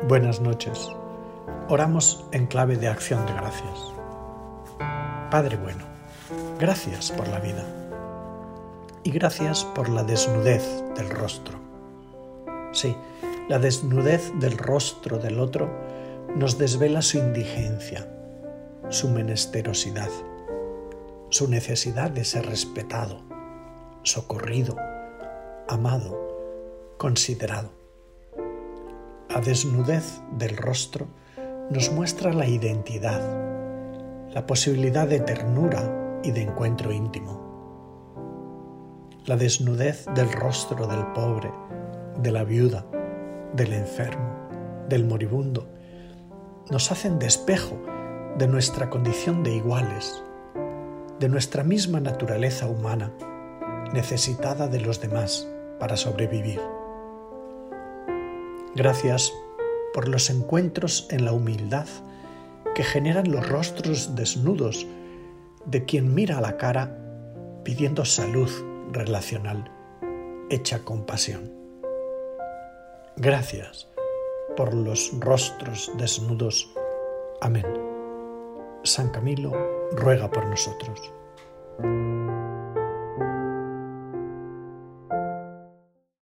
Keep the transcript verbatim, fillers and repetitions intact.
Buenas noches. Oramos en clave de acción de gracias. Padre bueno, gracias por la vida y gracias por la desnudez del rostro. Sí, la desnudez del rostro del otro nos desvela su indigencia, su menesterosidad, su necesidad de ser respetado, socorrido, amado, considerado. La desnudez del rostro nos muestra la identidad, la posibilidad de ternura y de encuentro íntimo. La desnudez del rostro del pobre, de la viuda, del enfermo, del moribundo, nos hacen despejo de nuestra condición de iguales, de nuestra misma naturaleza humana, necesitada de los demás para sobrevivir. Gracias por los encuentros en la humildad que generan los rostros desnudos de quien mira a la cara pidiendo salud relacional hecha con pasión. Gracias por los rostros desnudos. Amén. San Camilo ruega por nosotros.